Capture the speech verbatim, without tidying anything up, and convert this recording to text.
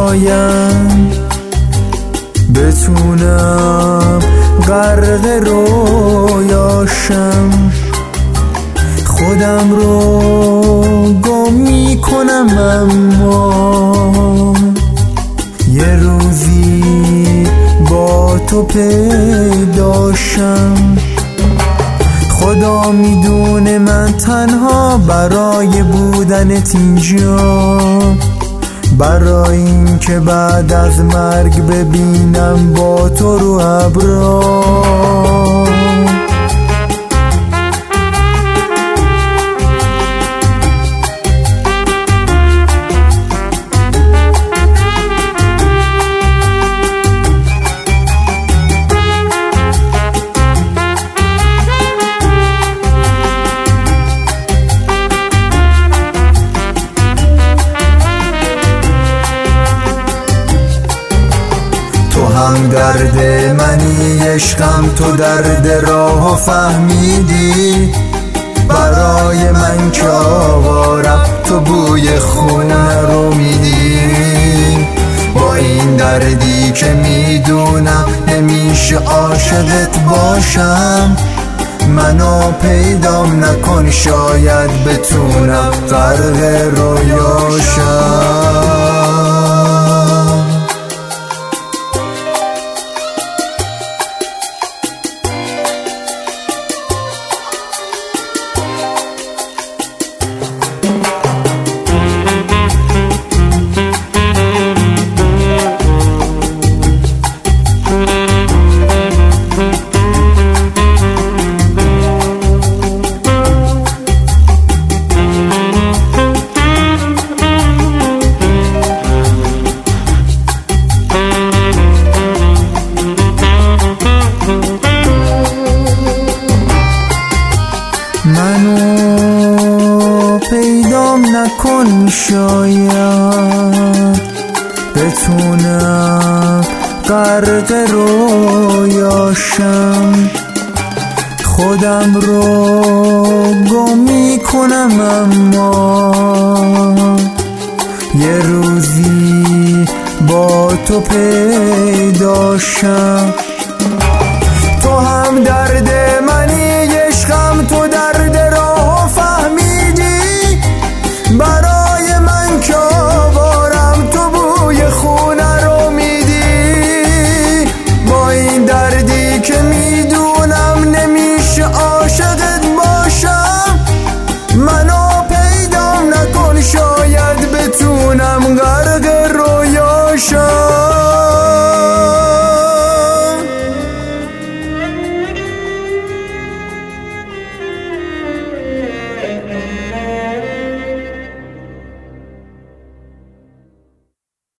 شاید بتونم غرق رویاشم، خودم رو گم میکنم اما یه روزی با تو پیداشم. خدا میدونه من تنها برای بودنت اینجا، برای این که بعد از مرگ ببینم با تو رو ابرام. تو هم درد منی عشقم، تو درد راه فهمیدی، برای من که آوارم تو بوی خونه رو میدی. با این دردی که میدونم نمیشه عاشقت باشم، منو پیدام نکن شاید بتونم غرق رویاشم. منو پیدام نکن شاید بتونم غرق رویاشم، خودم رو گم میکنم اما یه روزی با تو پیداشم. تو هم درد